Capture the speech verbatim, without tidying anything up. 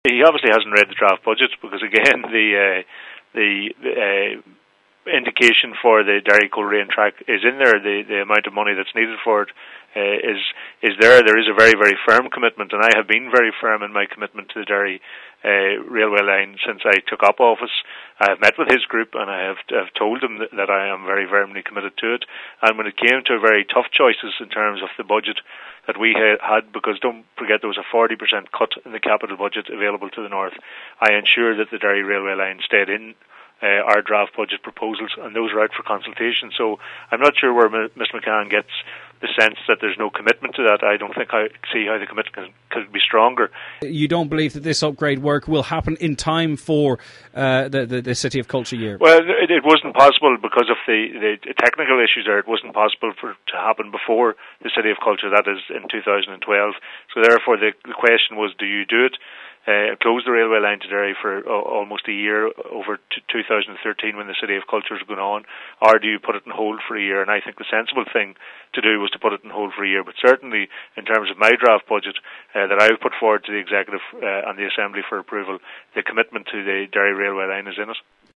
He obviously hasn't read the draft budget because, again, the uh, the uh, indication for the Derry Coleraine track is in there. The the amount of money that's needed for it uh, is is there. There is a very very firm commitment, and I have been very firm in my commitment to the Derry uh, railway line since I took up office. I have met with his group, and I have, have told him that, that I am very firmly committed to it. And when it came to very tough choices in terms of the budget that we had, because don't forget there was a forty percent cut in the capital budget available to the north, I ensured that the Derry railway line stayed in uh, our draft budget proposals, and those are out for consultation. So I'm not sure where Mister McCann gets the sense that there's no commitment to that. I don't think I see how the commitment could be stronger. You don't believe that this upgrade work will happen in time for uh, the, the the City of Culture year? Well, it, it wasn't possible because of the, the technical issues there. It wasn't possible for it to happen before the City of Culture, that is in two thousand twelve. So therefore the, the question was, do you do it? Uh, close the railway line to Derry for uh, almost a year over to two thousand thirteen when the City of Culture is going on, or do you put it on hold for a year? And I think the sensible thing to do was to put it on hold for a year. But certainly in terms of my draft budget uh, that I've put forward to the Executive uh, and the Assembly for approval, the commitment to the Derry railway line is in it.